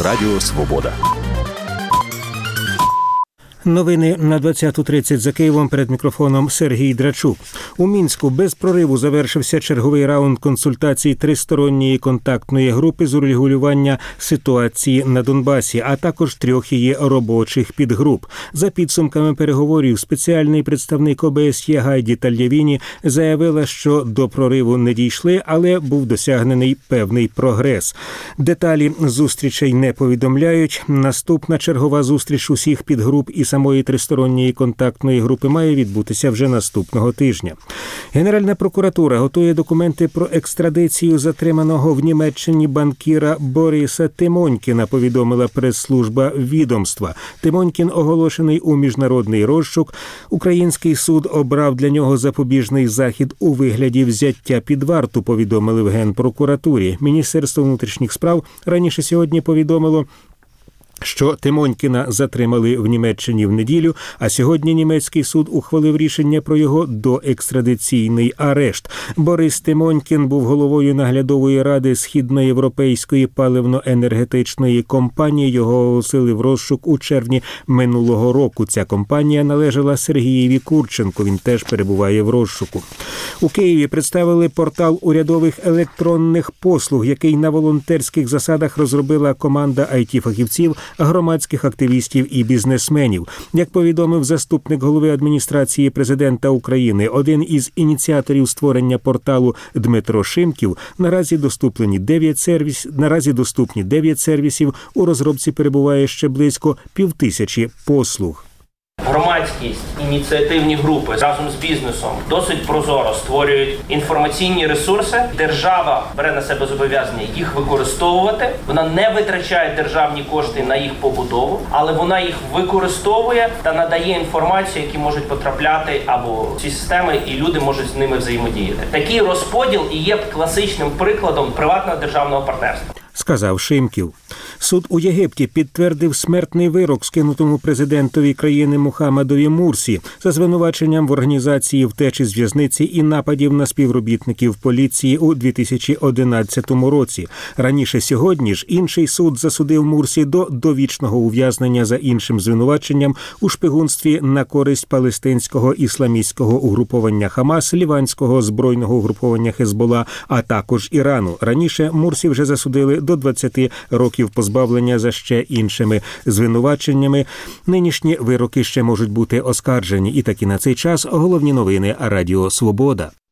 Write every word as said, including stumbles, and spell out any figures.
Радіо Свобода. Новини на двадцяту тридцять за Києвом, перед мікрофоном Сергій Драчук. У Мінську без прориву завершився черговий раунд консультацій тристоронньої контактної групи з урегулювання ситуації на Донбасі, а також трьох її робочих підгруп. За підсумками переговорів спеціальний представник О Б С Є Гайді Тальявіні заявила, що до прориву не дійшли, але був досягнений певний прогрес. Деталі зустрічей не повідомляють. Наступна чергова зустріч усіх підгруп і самої тристоронньої контактної групи має відбутися вже наступного тижня. Генеральна прокуратура готує документи про екстрадицію затриманого в Німеччині банкіра Бориса Тимонькіна, повідомила прес-служба відомства. Тимонькін оголошений у міжнародний розшук. Український суд обрав для нього запобіжний захід у вигляді взяття під варту, повідомили в Генпрокуратурі. Міністерство внутрішніх справ раніше сьогодні повідомило, що Тимонькіна затримали в Німеччині в неділю, а сьогодні німецький суд ухвалив рішення про його доекстрадиційний арешт. Борис Тимонькін був головою наглядової ради Східноєвропейської паливно-енергетичної компанії. Його оголосили в розшук у червні минулого року. Ця компанія належала Сергієві Курченку. Він теж перебуває в розшуку. У Києві представили портал урядових електронних послуг, який на волонтерських засадах розробила команда ай ті-фахівців, громадських активістів і бізнесменів. Як повідомив заступник голови адміністрації президента України, один із ініціаторів створення порталу Дмитро Шимків, наразі доступні дев'ять сервіс, наразі доступні дев'ять сервісів, у розробці перебуває ще близько півтисячі послуг. Громадськість, ініціативні групи разом з бізнесом досить прозоро створюють інформаційні ресурси. Держава бере на себе зобов'язання їх використовувати. Вона не витрачає державні кошти на їх побудову, але вона їх використовує та надає інформацію, які можуть потрапляти або в ці системи, і люди можуть з ними взаємодіяти. Такий розподіл і є класичним прикладом приватного державного партнерства, сказав Шимків. Суд у Єгипті підтвердив смертний вирок скинутому президентові країни Мухаммадові Мурсі за звинуваченням в організації втечі з в'язниці і нападів на співробітників поліції у дві тисячі одинадцятому році. Раніше сьогодні ж інший суд засудив Мурсі до довічного ув'язнення за іншим звинуваченням у шпигунстві на користь палестинського ісламістського угруповання Хамас, ліванського збройного угруповання Хезбола, а також Ірану. Раніше Мурсі вже засудили до двадцяти років позбавлення за ще іншими звинуваченнями. Нинішні вироки ще можуть бути оскаржені. І таки на цей час головні новини Радіо Свобода.